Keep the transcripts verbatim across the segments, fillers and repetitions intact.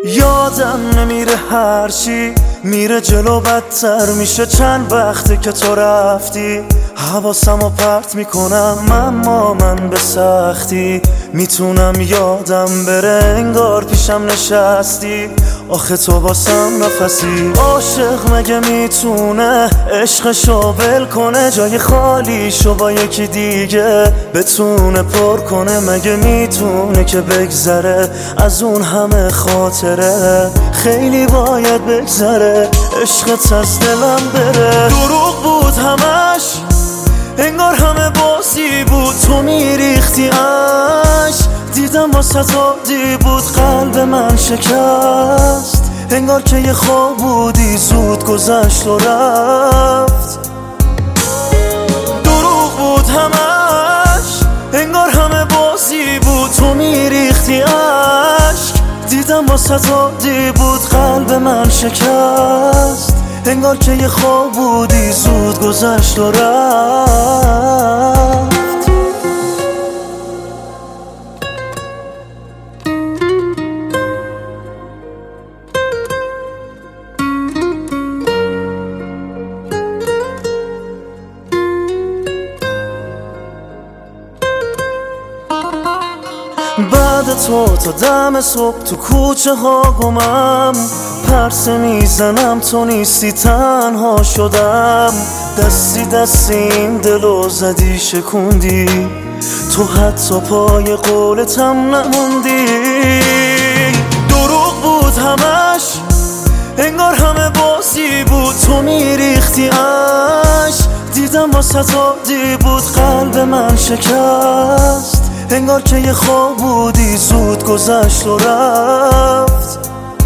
یادم نمیره هرچی میره جلو بدتر میشه. چند وقته که تو رفتی حواسمو پرت میکنم، اما من به سختی میتونم یادم بره انگار پیشم نشستی. آخه تو واسم نفسی. عاشق مگه میتونه عشقشو ول کنه، جای خالیشو با یکی دیگه بتونه پر کنه؟ مگه میتونه که بگذره از اون همه خاطره؟ خیلی باید بگذره عشقت از دلم بره. دروغ بود همش، انگار همه بازی بود، تو میریختی اش. دیدم واسه عادی بود، قلب من شکست. انگار که یه خواب بودی زود گذشت و رفت. دروغ بود همش، انگار همه بازی بود، تو میریختی اشک. دیدم واسه عادی بود، قلب من شکست. انگار که یه خواب بودی زود گذشت و رفت. بعد تو تا دم صبح تو کوچه ها گمم، پرسه میزنم تو نیستی تنها شدم. دستی دستی این دلو زدی شکوندی، تو حتی پای قولتم نموندی. دروغ بود همش، انگار همه بازی بود، تو میریختی اش. دیدم واسه عادی بود، قلب من شکست. انگار که یه خواب بودی زود گذشت و رفت.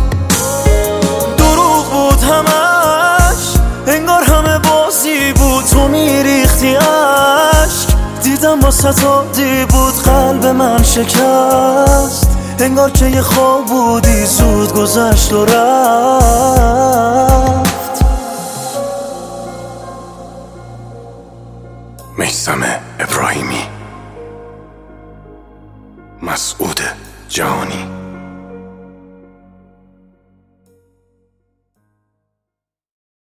دروغ بود همش، انگار همه بازی بود، تو میریختی اشک. دیدم واسه عادی بود، قلب من شکست. انگار که یه خواب بودی زود گذشت و رفت. میثم ابراهیمی، مسعود جهانی.